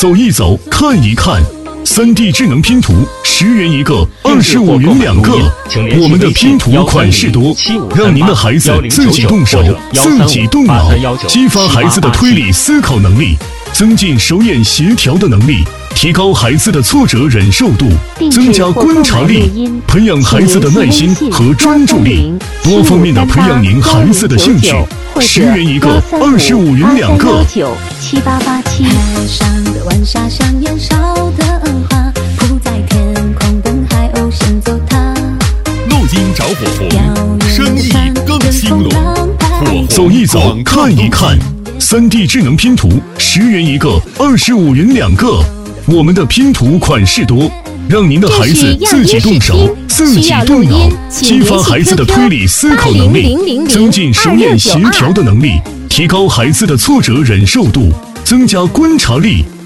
走一走，看一看。3D 智能拼图，10元一个，25元2个。我们的拼图款式多，让您的孩子自己动手、自己动脑，激发孩子的推理思考能力，增进手眼协调的能力，提高孩子的挫折忍受度，增加观察力，培养孩子的耐心和专注力，多方面的培养您孩子的兴趣。10元一个，25元2个。 7887。海上的晚霞像燃烧的花，铺在天空等海鸥先走它。 录音找火红，生意更兴隆。 走一走，看一看。3D 智能拼图，10元一个，25元2个。我们的拼图款式多，让您的孩子自己动手、自己动脑，激发孩子的推理思考能力，增进手眼协调的能力，提高孩子的挫折忍受度，增加观察力，